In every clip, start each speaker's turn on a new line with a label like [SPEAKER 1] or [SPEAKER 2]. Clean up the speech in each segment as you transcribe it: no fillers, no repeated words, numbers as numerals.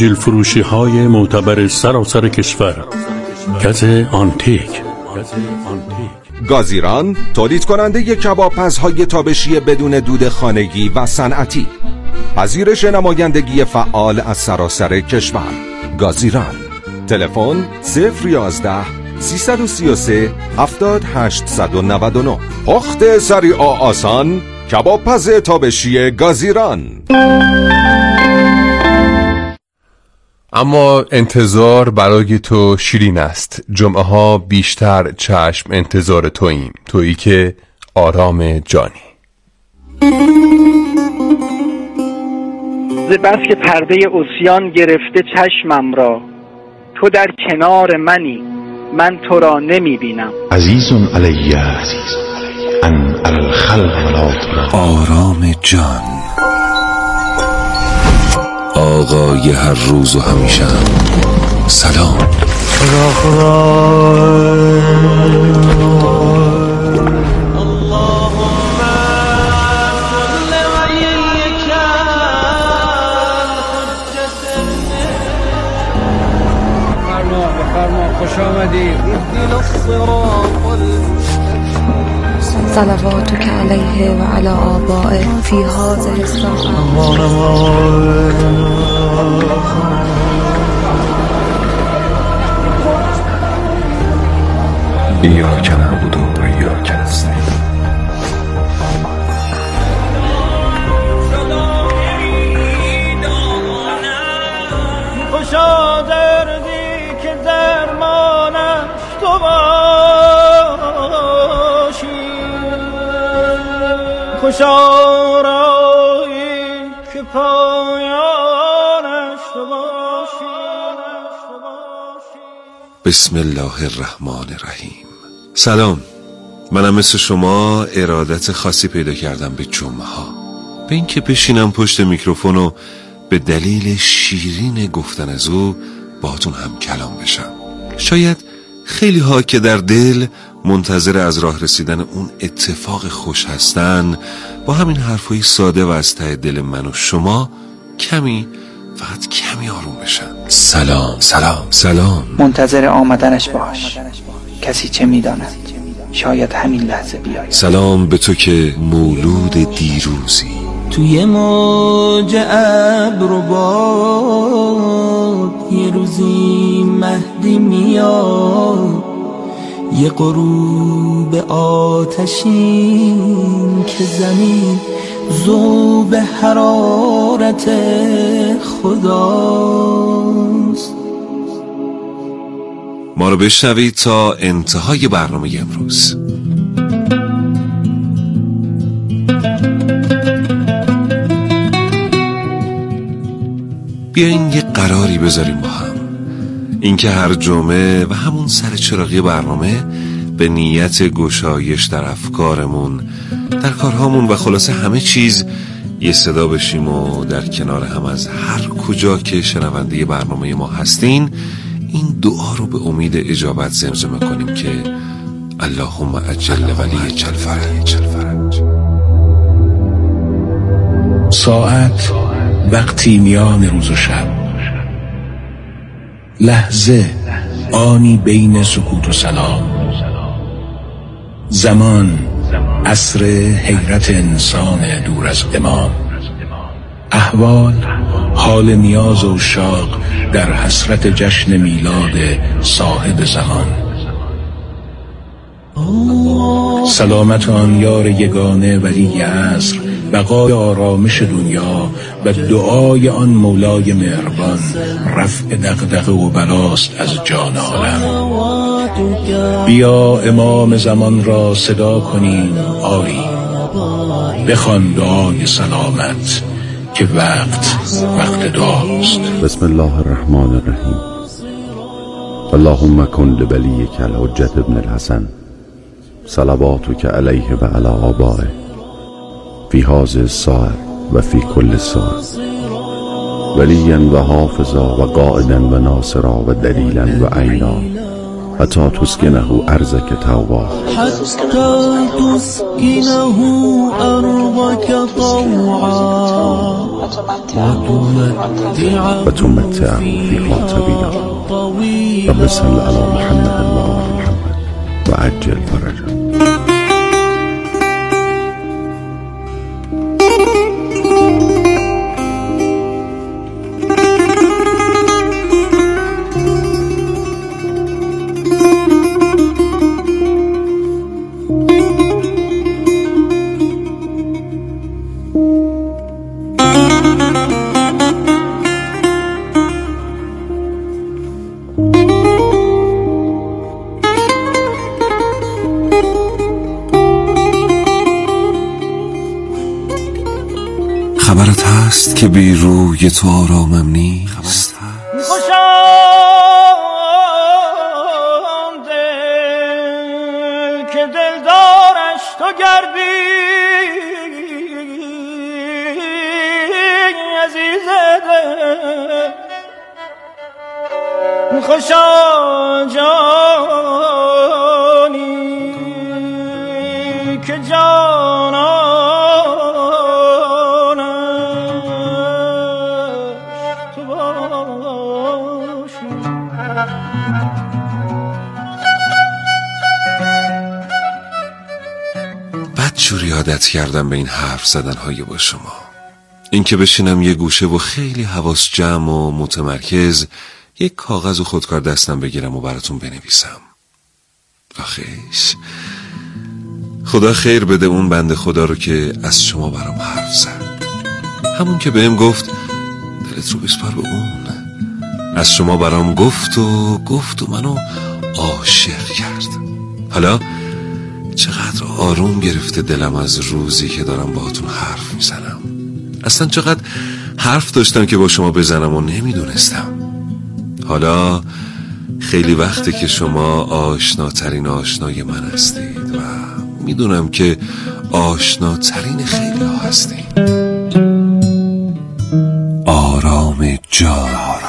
[SPEAKER 1] آجیل فروشی های معتبر سراسر کشور. گز آنتیک.
[SPEAKER 2] گازیران تولید کننده کبابپزهای تابشی بدون دود خانگی و صنعتی. پذیرش نمایندگی فعال از سراسر کشور. گازیران. تلفن 011 333 7899. پخت سریع و آسان، کبابپز تابشی گازیران.
[SPEAKER 3] اما انتظار برای تو شیرین است. جمعه ها بیشتر چشم انتظار توییم، تویی که آرام جانی.
[SPEAKER 4] ز بس که پرده عصیان گرفته چشمم را، تو در کنار منی، من تو را نمی بینم.
[SPEAKER 5] عزیز علی ان علی الخلق ولا ترا.
[SPEAKER 6] آرام جان، آقای هر روز و همیشه. سلام.
[SPEAKER 7] خوش آمدید.
[SPEAKER 8] صلواتک علیه و علی آبائه فی هذه الساعه.
[SPEAKER 6] ایاک نعبد و ایاک نستعین.
[SPEAKER 7] خوشا دردی که درمانش تو باشی، خوشا رایی که پایانش تو باشی.
[SPEAKER 6] بسم الله الرحمن الرحیم. سلام. منم مثل شما ارادت خاصی پیدا کردم به جمعه ها، به این که بشینم پشت میکروفون و به دلیل شیرین گفتن از او باهاتون هم کلام بشم. شاید خیلی ها که در دل منتظر از راه رسیدن اون اتفاق خوش هستن، با همین حرفای ساده و از ته دل من و شما کمی، فقط کمی آروم بشن. سلام سلام سلام.
[SPEAKER 4] منتظر آمدنش باش، کسی چه میداند، شاید همین لحظه بیاید.
[SPEAKER 6] سلام به تو که مولود دیروزی.
[SPEAKER 7] توی موج ابر و باد یه روزی مهدی میاد، یه غروب آتشین که زمین ذوب حرارت خداست.
[SPEAKER 6] ما رو بشنوید تا انتهای برنامه امروز. بیاین یه قراری بذاریم با هم، اینکه هر جمعه و همون سر چراغی برنامه به نیت گشایش در افکارمون، در کارهامون و خلاصه همه چیز یه صدا بشیم و در کنار هم از هر کجا که شنونده برنامه ما هستین این دعا رو به امید اجابت زمزمه کنیم که اللهم عجل ولی الفرج.
[SPEAKER 5] ساعت وقتی میان روز و شب، لحظه آنی بین سکوت و سلام، زمان عصر حیرت انسان دور از امام، احوال حال نیاز و شاق در حسرت جشن میلاد صاحب زمان. سلامت آن یار یگانه ولی عصر، بقای آرامش دنیا و دعای آن مولای مهربان، رفع دغدغه و بلاست از جان عالم. بیا امام زمان را صدا کنیم آری، بخوان دعای سلامت که وقت دعاست.
[SPEAKER 9] بسم الله الرحمن الرحیم. اللهم کن لولیک الحجة ابن الحسن صلواتک علیه و علی آبائه فی هذه الساعة و فی کل ساعة، ولیا و حافظا و قائدا و ناصرا و دلیلا و عینا حتی تسکنه ارضک طوعا
[SPEAKER 7] حتی تسکنه ارضک طوعا و
[SPEAKER 9] تمتعه فيها طويلا. رب صل على محمد وآل محمد وعجل فرجه.
[SPEAKER 6] خبرت هست که بی روی تو آرامم نیست.
[SPEAKER 10] خوشم دل که دلدارش تو گردی عزیز دل. خوشم جانی که جانم
[SPEAKER 6] بدجوری عادت کردم به این حرف زدنهای با شما. این که بشینم یه گوشه و خیلی حواس جمع و متمرکز یک کاغذ و خودکار دستم بگیرم و براتون بنویسم. آخیش خدا خیر بده اون بنده خدا رو که از شما برام حرف زد. همون که بهم گفت دلت رو بسپار به اون. از شما برام گفت و منو عاشق کرد. حالا چقدر آروم گرفته دلم از روزی که دارم باهاتون حرف میزنم. اصلا چقدر حرف داشتم که با شما بزنم و نمیدونستم. حالا خیلی وقته که شما آشناترین آشنای من هستید و میدونم که آشناترین خیلی ها هستید. آرام جان.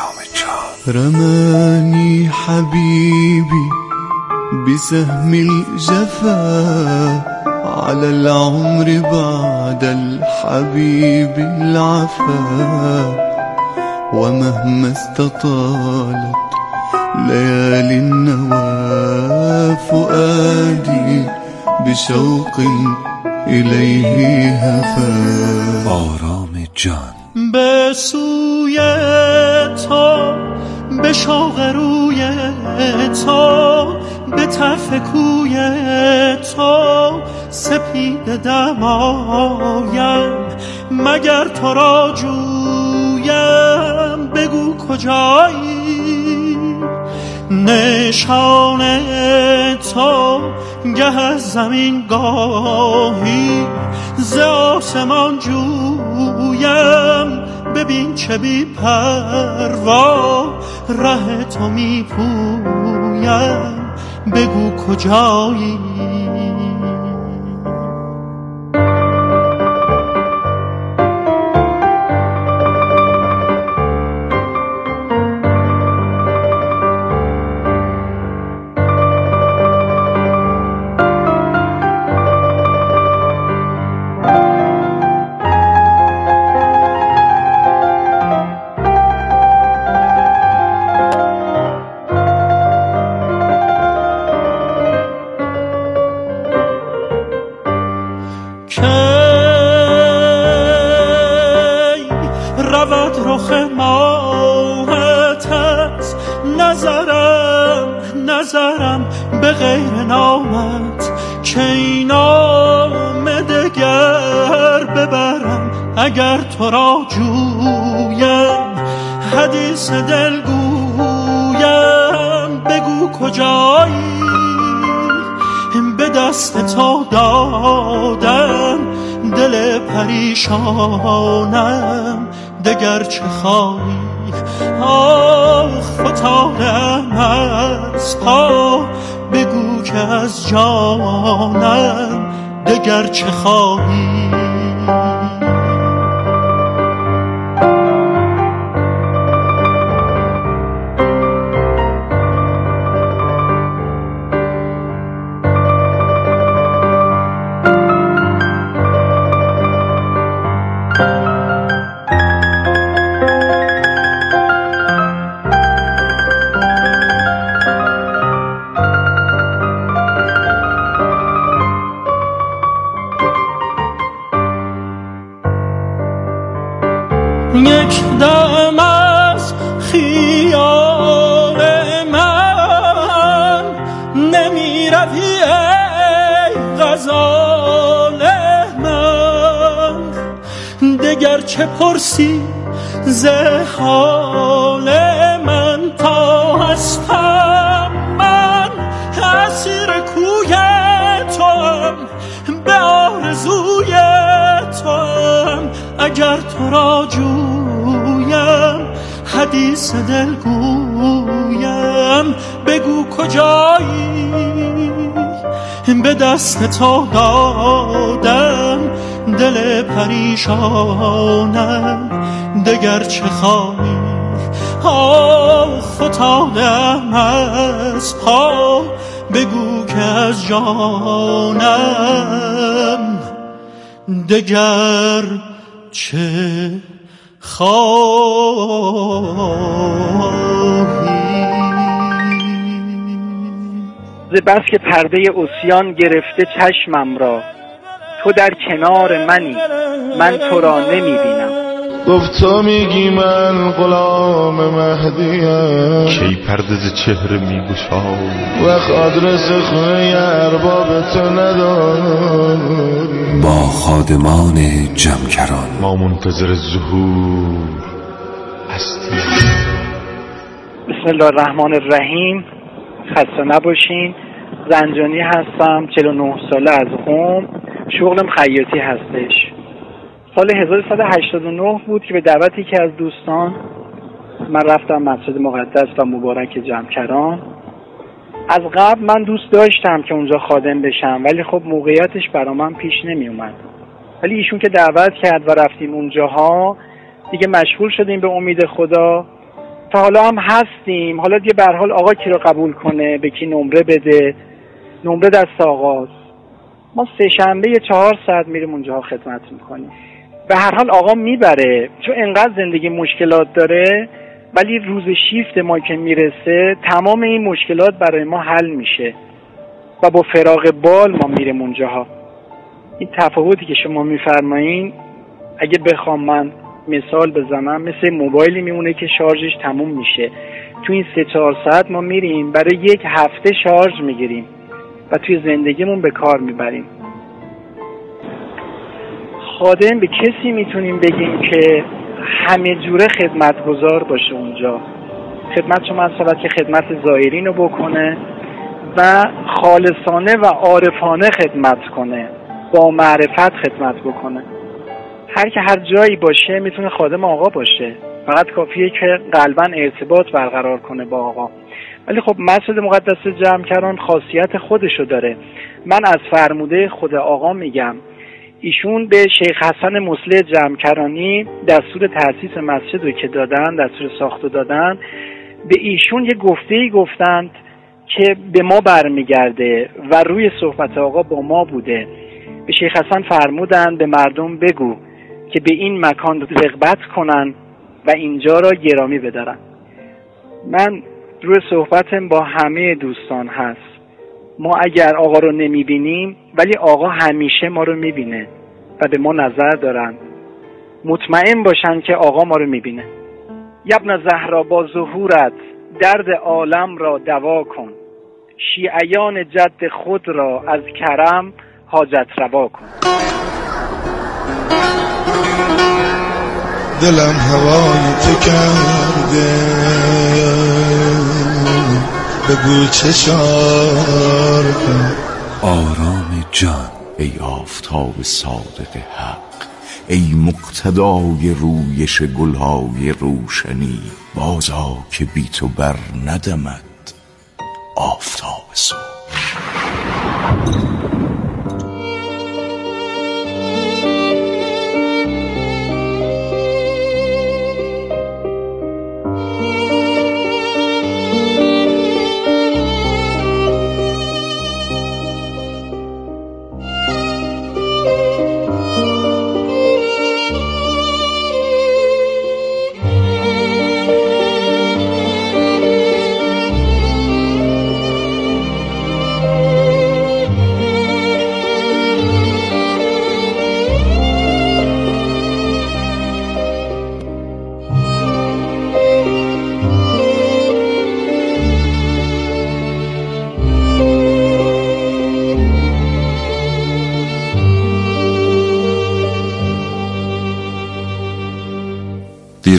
[SPEAKER 7] رماني حبيبي بسهم الجفا على العمر بعد الحبيب العفا ومهما استطالت ليالي النوى فؤادي بشوق إليه هفا.
[SPEAKER 6] آرام جان.
[SPEAKER 10] به سوی تو، به شوق روی تو، به طرف کوی تو سپید دمایم. مگر تو را جویم بگو کجایی؟ نشان تو گه از زمین گاهی ز آسمان جویم. ببین چه بی پروا ره تو می پویم. بگو کجایی؟ نظرم به غیر نامت که این نام دگر ببرم. اگر تو را جویم حدیث دل گویم. بگو کجایی؟ به دست تو دادم دل پریشانم. دگر چه خواهی؟ آخ فتادم از پا. بگو که از جانم دگر چه خواهی؟ ماندم از خیال من، نمی روی ای غزال من. دگر چه پرسی ز حال من، تا هستم من اسیر کوی توام، به آرزوی توام. اگر تو را جویم حدیث دل گویم، بگو کجایی به دست تو دادم دل پریشانم. دگر چه خواهی فتادم از پا، بگو که از جانم دگر چه خواهی.
[SPEAKER 4] ز بس که پرده عصیان گرفته چشمم را، تو در کنار منی من تو را نمیبینم.
[SPEAKER 7] گفت تو میگی من غلام مهدیم، کی پرده ز چهره میگشای، وقت آدرس خونه ارباب تو نداری.
[SPEAKER 6] با خادمان جمکران
[SPEAKER 7] ما منتظر ظهور هستیم.
[SPEAKER 4] بسم الله الرحمن الرحیم. خسته نباشین. زنجانی هستم، 49 ساله از قم. شغلم خیاطی هستش. سال 1189 بود که به دعوت یکی از دوستان من رفتم مسجد مقدس و مبارک جمکران. از قبل من دوست داشتم که اونجا خادم بشم، ولی خب موقعیتش برا من پیش نمی اومد. ولی ایشون که دعوت کرد و رفتیم اونجاها، دیگه مشغول شدیم به امید خدا. تا حالا هم هستیم. حالا دیگه به هر حال آقا کی رو قبول کنه، به کی نمره بده، نمره دست آقاست. ما سه شنبه 4 ساعت میریم اونجاها خدمت میکنیم. به هر حال آقا میبره، چون انقدر زندگی مشکلات داره، ولی روز شیفت ما که میرسه تمام این مشکلات برای ما حل میشه و با فراغ بال ما میریم اونجاها. این تفاوتی که شما میفرمایین اگه بخوام من مثال بزنم، مثل موبایلی میمونه که شارژش تموم میشه. تو این 3-4 ساعت ما میریم برای 1 هفته شارژ میگیریم و توی زندگیمون به کار میبریم. خادم به کسی میتونیم بگیم که همه جوره خدمتگزار باشه اونجا. خدمت شما هست که خدمت زائرین رو بکنه و خالصانه و عارفانه خدمت کنه، با معرفت خدمت بکنه. هر که هر جایی باشه میتونه خادم آقا باشه، فقط کافیه که قلباً ارتباط برقرار کنه با آقا. ولی خب مسجد مقدس جمکران خاصیت خودشو داره. من از فرموده خود آقا میگم، ایشون به شیخ حسن مصلح جمکرانی دستور تأسیس مسجد رو که دادن، دستور ساخت دادن، به ایشون یه گفته‌ای گفتند که به ما برمیگرده و روی صحبت آقا با ما بوده. به شیخ حسن فرمودن به مردم بگو که به این مکان رغبت کنن و اینجا را گرامی بدارن. من روی صحبتم با همه دوستان هست، ما اگر آقا رو نمیبینیم ولی آقا همیشه ما رو میبینه و به ما نظر دارن. مطمئن باشن که آقا ما رو میبینه. ابن زهرا با ظهورت درد عالم را دوا کن، شیعیان جد خود را از کرم حاجت روا کن.
[SPEAKER 7] دلم هوای تو کرده، بگو چه شار کن.
[SPEAKER 5] آرام جان ای آفتاب صادق حق، ای مقتدای رویش گلهای روشنی، بازا که بی تو بر ندمد آفتاب صبح.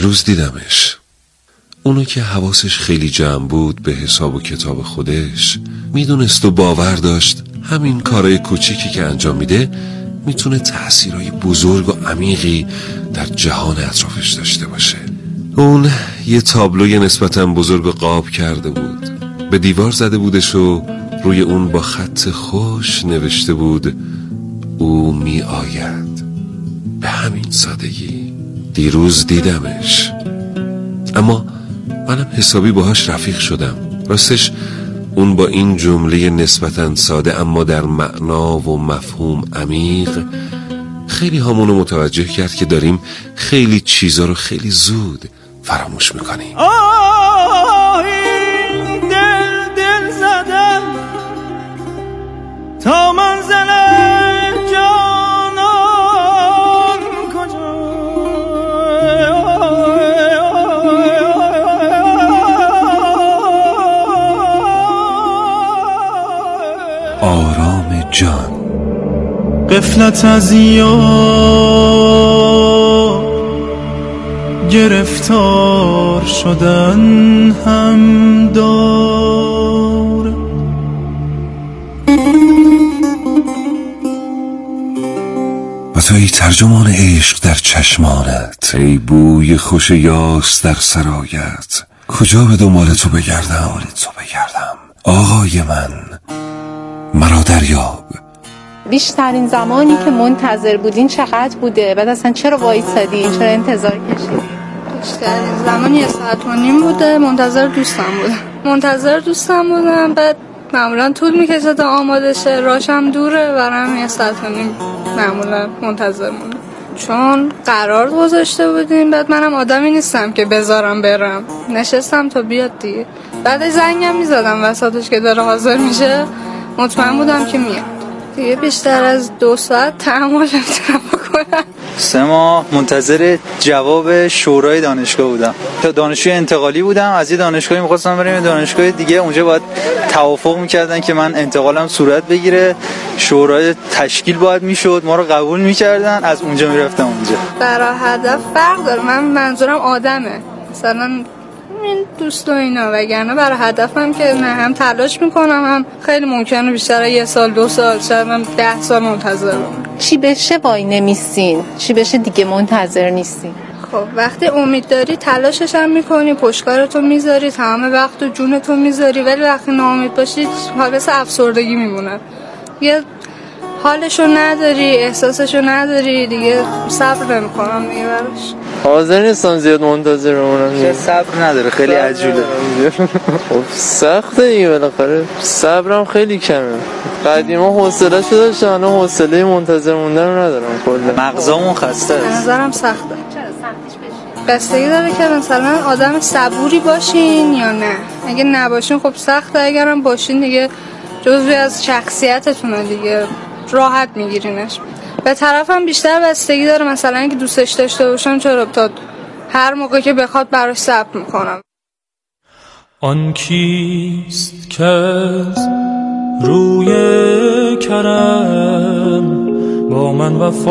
[SPEAKER 6] دیروز دیدمش. اونو که حواسش خیلی جمع بود به حساب و کتاب خودش، میدونست و باور داشت همین کارهای کوچیکی که انجام میده میتونه تأثیرهای بزرگ و عمیقی در جهان اطرافش داشته باشه. اون یه تابلوی نسبتاً بزرگ قاب کرده بود، به دیوار زده بودش و روی اون با خط خوش نوشته بود او می آید. به همین سادگی. دیروز دیدمش، اما منم حسابی باهاش رفیق شدم. راستش اون با این جمله نسبتاً ساده اما در معنا و مفهوم عمیق خیلی همونو متوجه کرد که داریم خیلی چیزا رو خیلی زود فراموش میکنیم.
[SPEAKER 10] دل زدم تا منزل جانان کجا،
[SPEAKER 6] آرام جان.
[SPEAKER 10] غفلت از یار گرفتار شدن هم دار.
[SPEAKER 6] و تو ای ترجمان عشق در چشمانت، ای بوی خوش یاس در سرایت، کجا به دنبال تو بگردم آقای من، مرا دریاب.
[SPEAKER 11] بیشترین زمانی که منتظر بودین چقدر بوده؟ بعد اصلا چرا وایسادین؟ چرا انتظار کشیدین؟
[SPEAKER 12] بیشترین زمان 1.5 ساعت بوده. منتظر دوستم بودم. بعد معمولا طول میکشه تا آماده شه، راهشم دوره، برام 1.5 ساعت معمولا منتظر مونم چون قرار گذاشته بودیم. بعد منم آدمی نیستم که بذارم برم، نشستم تا بیاد دیگه. بعد زنگم میزدم وسطش که داره حاضر میشه، مطمئن بودم که میاد دیگه. بیشتر از 2 ساعت تحمل نمیتونم بکنم.
[SPEAKER 13] 3 ماه منتظر جواب شورای دانشگاه بودم. تا دانشجوی انتقالی بودم، از یه دانشگاهی می‌خواستم بریم دانشگاه دیگه. اونجا باید توافق می‌کردن که من انتقالم صورت بگیره، شورای تشکیل باید میشد، ما رو قبول می‌کردن، از اونجا میرفتم اونجا.
[SPEAKER 12] برای هدف فرق داره. من منظورم آدمه، مثلا این دوست و اینا، وگرنه برای هدفم که نه، هم تلاش میکنم، هم خیلی ممکنه بیشتر 1 سال 2 سال شاید من 10 سال منتظر بمونم.
[SPEAKER 11] چی بشه وای نمیسین؟ چی بشه دیگه منتظر نیستین؟
[SPEAKER 12] خب وقتی امید داری تلاشش هم میکنی، پشتکارتو میذاری، تمام وقت و جونتو میذاری، ولی وقتی ناامید باشی حالت افسردگی میمونه. یه حالشو نداری، احساسشو نداری دیگه، صبر نمیکنم دیگه براش.
[SPEAKER 14] حاضر نیستم زیاد منتظر بمونم.
[SPEAKER 13] چه صبر نداره، خیلی عجوله.
[SPEAKER 14] خب سخته دیگه، بالاخره صبرم خیلی کمه. قدیما حوصله‌شو داشتم، الان حوصله منتظر موندن رو ندارم. کلا
[SPEAKER 13] مغزامون خسته است.
[SPEAKER 12] نظرم سخته. چرا سختش بشه؟ بستگی داره که مثلا آدم صبوری باشین یا نه. اگه نباشین خب سخته، اگرم باشین دیگه جزوی از شخصیتتونه دیگه، راحت میگیرینش. به طرفم بیشتر بستگی داره، مثلا اگه دوستش داشته باشم چرا تا هر موقع که بخواد براش صبر میکنم.
[SPEAKER 10] آن کیست که از روی کرم با من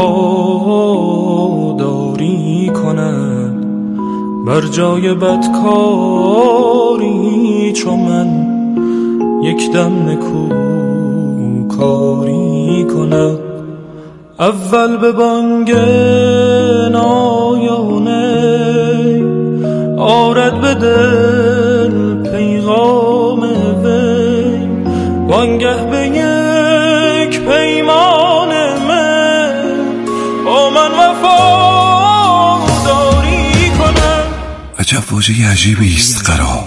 [SPEAKER 10] وفاداری کند، بر جای بدکاری چون من یک دم نکوکاری کند. اول به بانگ نایانه آرد به دل پیغام وی، وانگه به یک پیمان من با من وفاداری کنم.
[SPEAKER 6] عجب واژه عجیبی است قرار.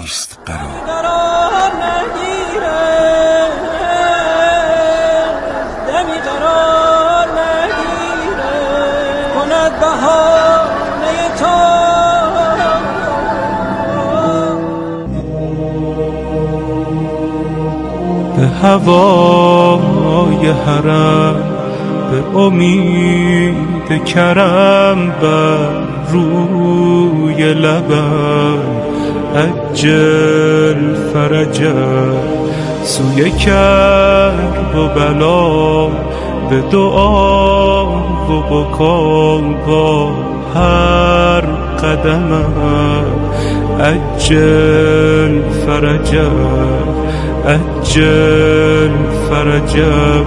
[SPEAKER 10] به هوای حرم، به امید کرم، بر روی لبم عجل فرجم، سوی کرب و بلا به دعا و بکا با هر قدمم عجل فرجم عجل فرجم.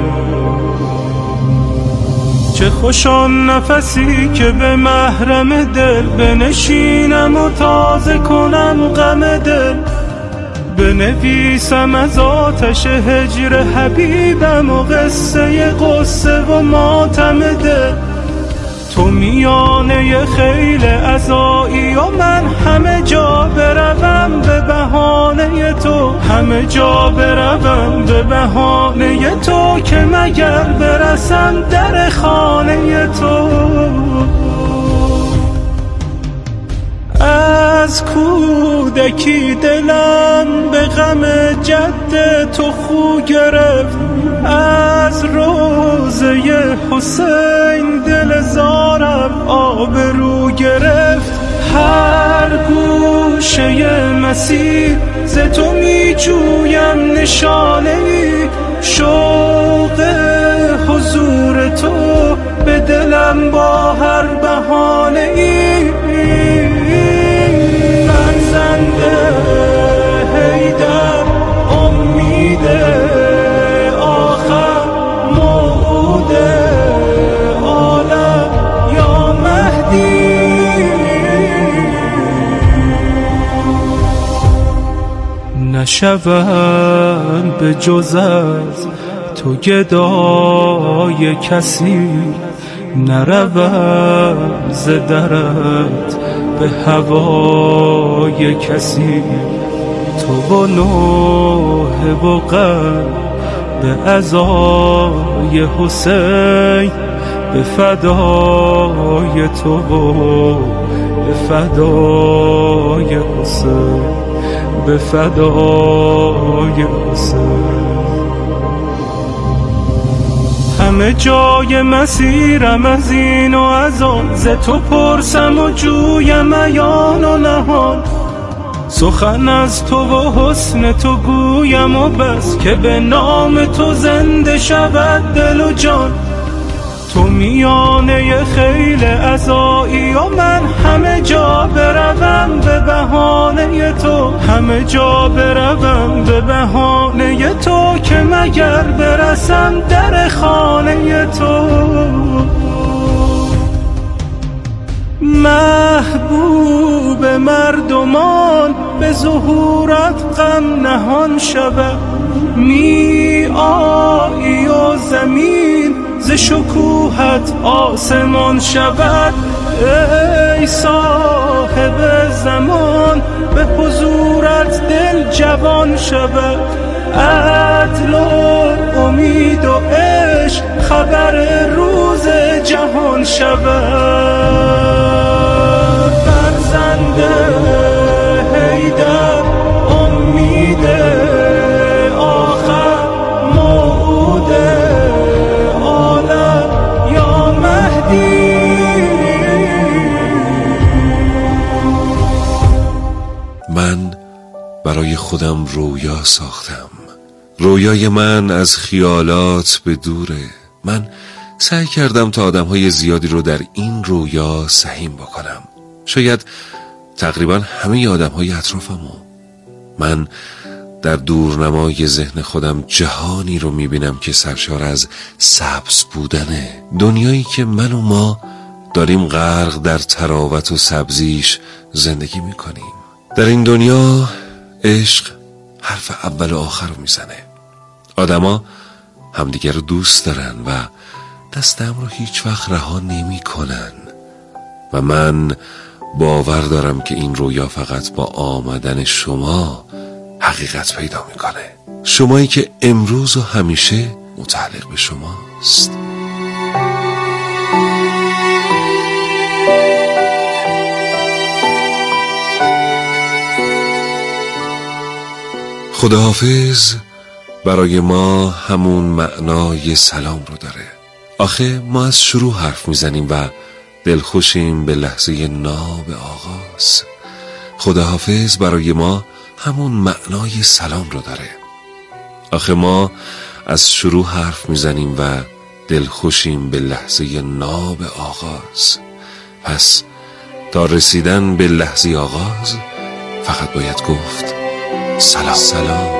[SPEAKER 10] چه خوش آن نفسی که به محرم دل بنشینم و تازه کنم غم دل، بنویسم از آتش هجر حبیبم و قصه غصه و ماتم دل. تو میانه خیل عزایی و من همه جا بروم به بهانه تو، همه جا بروم به بهانه تو که مگر برسم در خانه تو. از کودکی دلم به غم جد تو خو گرفت، از روضه حسین دل زارم آبرو گرفت. هر گوشه مسیر ز تو می جویم نشانه ای، شوق حضور تو به دلم با هر بهانه ای. فرزند حیدر امید آخر موعود عالم یا مهدی. نشوند به جز از تو گدای کسی، نروم ز درت به هوای کسی. تو و نوح و قلب به عزای حسین، به فدای تو و به فدای حسین، به فدای حسین. همه جای مسیرم از این و از آن، ز تو پرسم و جویم عیان و نهان. سخن از تو و حسن تو گویم و بس که به نام تو زنده شود دل و جان. تو میانه خیل عزایی و من همه جا بروم به بهانه تو، همه جا بروم به بهانه تو که مگر برسم در خانه تو. محبوب مردمان به ظهورت غم نهان شود، می آیی و زمین ز شکوهت آسمان شود. ای صاحب زمان به حضورت دل جوان شود، عدل و امید و عشق خبر روز جهان شود. فرزند حیدر امید آخر موعود عالم یا مهدی.
[SPEAKER 6] من برای خودم رویا ساختم، رویای من از خیالات به دوره. من سعی کردم تا آدم‌های زیادی رو در این رویا سهیم بکنم، شاید تقریبا همه آدم‌های اطرافمو. من در دورنمای ذهن خودم جهانی رو میبینم که سرشار از سبز بودنه، دنیایی که من و ما داریم غرق در تراوت و سبزیش زندگی میکنیم. در این دنیا عشق حرف اول و آخر رو میزنه، آدما همدیگر رو دوست دارن و دستم رو هیچ وقت رها نمی کنن و من باور دارم که این رویا فقط با آمدن شما حقیقت پیدا میکنه، شمایی که امروز و همیشه متعلق به شماست. خداحافظ برای ما همون معنای سلام رو داره. آخه ما از شروع حرف میزنیم و دلخوشیم به لحظه ناب آغاز. خداحافظ برای ما همون معنای سلام رو داره. آخه ما از شروع حرف میزنیم و دلخوشیم به لحظه ناب آغاز. پس تا رسیدن به لحظه آغاز فقط باید گفت سلام سلام.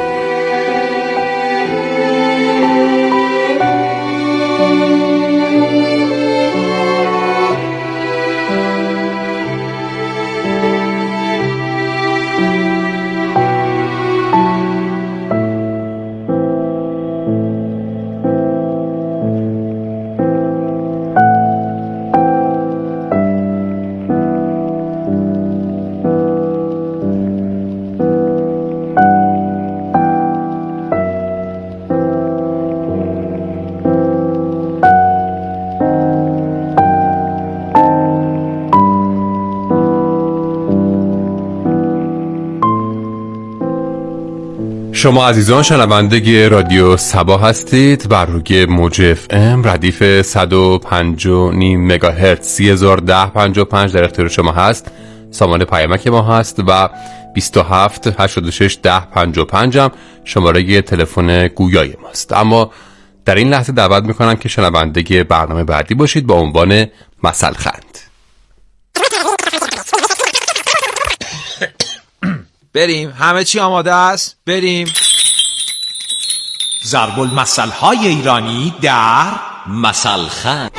[SPEAKER 3] شما عزیزان شنونده رادیو صبا هستید. بر روی موج اف ام ردیف 105.5 مگاهرتز 301055 در اختیار شما هست. سامان پیامک ما هست و 27 86 10 55 هم شماره تلفن گویای ماست. اما در این لحظه دعوت میکنم که شنونده برنامه بعدی باشید با عنوان مثل خند.
[SPEAKER 15] بریم، همه چی آماده است؟ بریم. ضرب المثل های ایرانی در مثل خند.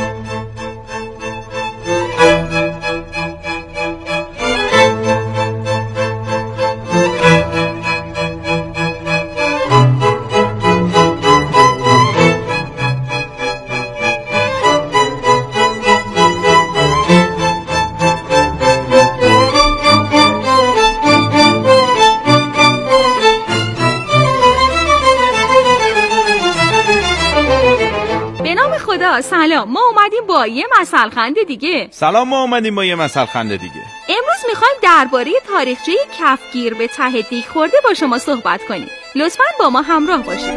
[SPEAKER 16] سلام، ما اومدیم با یه مثل خند دیگه.
[SPEAKER 17] سلام، ما اومدیم با یه مثل خند دیگه.
[SPEAKER 16] امروز میخوایم درباره تاریخچه کفگیر به ته دیگ خورده با شما صحبت کنیم. لطفاً با ما همراه باشید.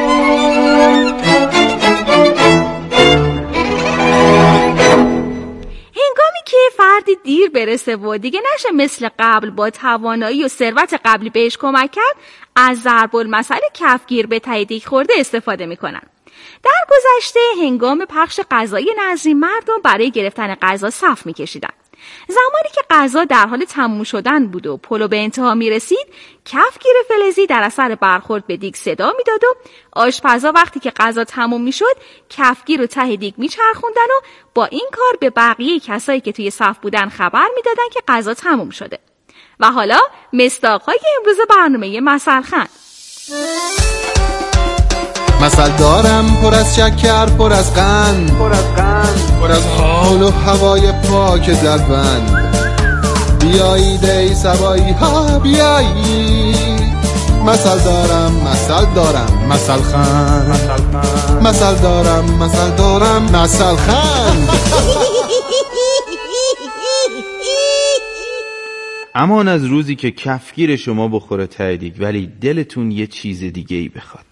[SPEAKER 16] هنگامی که فردی دیر برسه و دیگه نشه مثل قبل با توانایی و ثروت قبلی بهش کمک کرد، از ضرب المثل کفگیر به ته دیگ خورده استفاده میکنن. در گذشته هنگام پخش غذای نظری مردم برای گرفتن غذا صف می‌کشیدند. زمانی که غذا در حال تموم شدن بود و پلو به انتها می‌رسید، کفگیر فلزی در اثر برخورد به دیگ صدا می‌داد و آشپزا وقتی که غذا تموم می‌شد، کفگیر رو ته دیگ می‌چرخوندن و با این کار به بقیه کسایی که توی صف بودن خبر می‌دادن که غذا تموم شده. و حالا مصداق‌های امروز برنامه مثل خند.
[SPEAKER 18] مثل دارم پر از شکر، پر از قند، پر از حال و هوای پاک دربند. بیایید ای سبایی ها بیایید، مثل دارم مثل خند، مثل دارم مثل خند.
[SPEAKER 17] امان از روزی که کفگیر شما بخوره ته دیگ ولی دلتون یه چیز دیگه ای بخواد.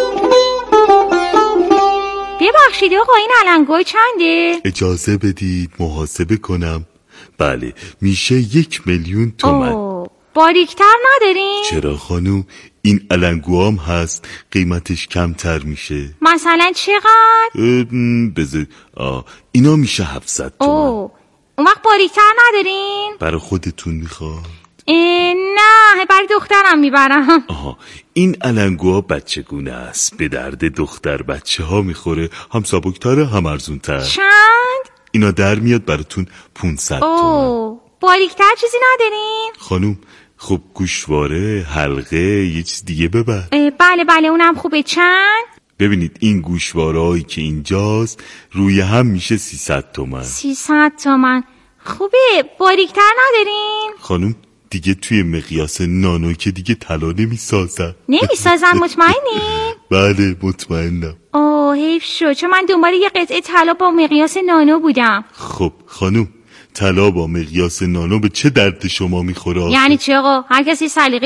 [SPEAKER 16] ببخشید آقا، این علنگوی چنده؟
[SPEAKER 19] اجازه بدید محاسبه کنم. بله، میشه 1,000,000 تومان.
[SPEAKER 16] باریکتر ندارین؟
[SPEAKER 19] چرا خانوم، این علنگوام هست، قیمتش کمتر میشه.
[SPEAKER 16] مثلا چقدر؟
[SPEAKER 19] بذار اینا میشه 700 تومان.
[SPEAKER 16] اون وقت باریکتر ندارین؟
[SPEAKER 19] برای خودتون میخواد؟
[SPEAKER 16] نه، برای دخترم میبرم.
[SPEAKER 19] این علنگوها بچگونه است، به درد دختر بچه ها میخوره، هم سبکتره هم ارزونتر.
[SPEAKER 16] چند؟
[SPEAKER 19] اینا در میاد براتون 500 تومان.
[SPEAKER 16] باریکتر چیزی ندارین؟
[SPEAKER 19] خانوم خب گوشواره، حلقه، یه چیز دیگه ببر.
[SPEAKER 16] بله اونم خوبه. چند؟
[SPEAKER 19] ببینید این گوشواره هایی که اینجاست روی هم میشه 300 تومان.
[SPEAKER 16] 300 تومان خوبه. باریکتر ندارین؟
[SPEAKER 19] خانوم دیگه توی مقیاس نانو که دیگه طلا نمیسازن.
[SPEAKER 16] مطمئنی؟
[SPEAKER 19] بله مطمئنم.
[SPEAKER 16] حیف شد، چون من دنبال یه قطعه طلا با مقیاس نانو بودم.
[SPEAKER 19] خب خانوم، طلا با مقیاس نانو به چه درد شما میخوره؟
[SPEAKER 16] یعنی چه آقا؟ هر کسی سلیقه